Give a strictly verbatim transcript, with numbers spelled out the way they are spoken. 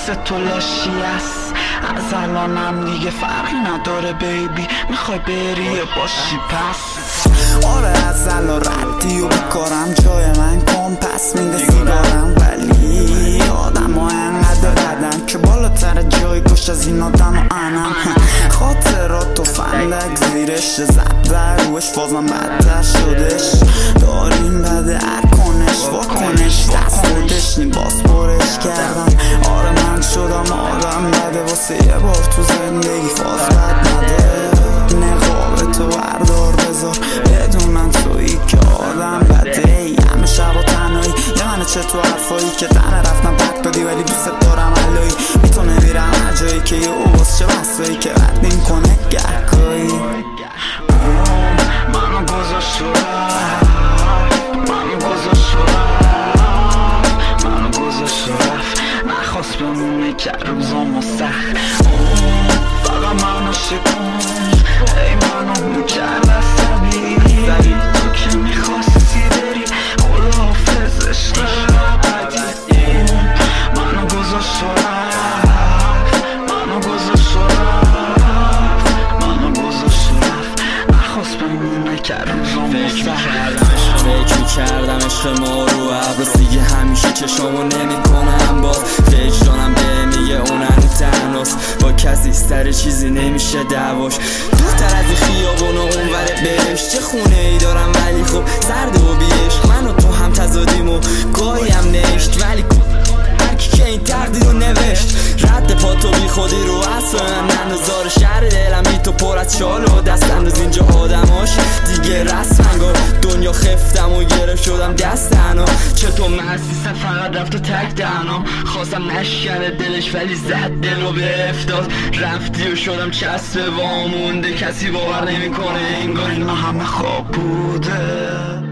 مثل تو لاشی است. از الانم دیگه فرقی نداره بیبی، میخوای بری یا باشی پس. آره از الان ردی و بکارم جای من کن پس میده سیگارم، ولی آدم ها انقدر بدن که بالاتر جای گوش از این آدم و انم. خاطرات و فندک زیرش زد در روش بازم بدتر شدش. داریم بده هر کنش واکنش دست خودش نی باز برش کردم. آره من شدم آدم بده واسه یه بار تو زندگی فاز بد نده. نقاب تو بردار بذار بدون من تویی که آدم بده ای. همه شب و تنهایی یه منه چه تو حرفایی که تنه رفتم پک دادی ولی دوست دارم علایی. بی تو نمیرم هر جایی که یه اوباز چه بسایی که رد نیم کنه گهگاهی. منو گذاشت و رفت، منو گذاشت و رفت، منو گذاشت و رفت. نخواست بمونه که روزامو سخت. فقط منو شکن ای منو مکرد عصبی. تو که میخواستی بری خداحافظ عشق ابدی. منو گذاشت و رفت، منو گذاشت و رفت، منو گذاشت و رفت. نخواست بمونه که روزامو سخت. فکر میکردم عشق ما رو عباس دیگه همیشه چشامو نمیکنم باز. وجدانم به میگه اون هنو تنهاست با کسی سر چیزی نمیشه دعواش. دورتر از این خیابون و اون ور بهش چه خونه ای دارم ولی خب سرد و بیش. من و تو هم تضادیم و گاهی هم نشت ولی هرکی که این تقدیر رو نوشت. رد پا تو بی خودی رو اصلا نندازار شهر دلم بی تو پر از چال و دستم روز اینجا آدماش دیگه رسمن گار. دنیا خفتم و گره شدم دست تنها. چطور محسیسم فقط رفت و تک دهنم. خواستم نشکنه دلش ولی زد دل رو به افتاد. رفتی و شدم چسب وامونده کسی باور نمی کنه انگار اینا همه خواب بوده.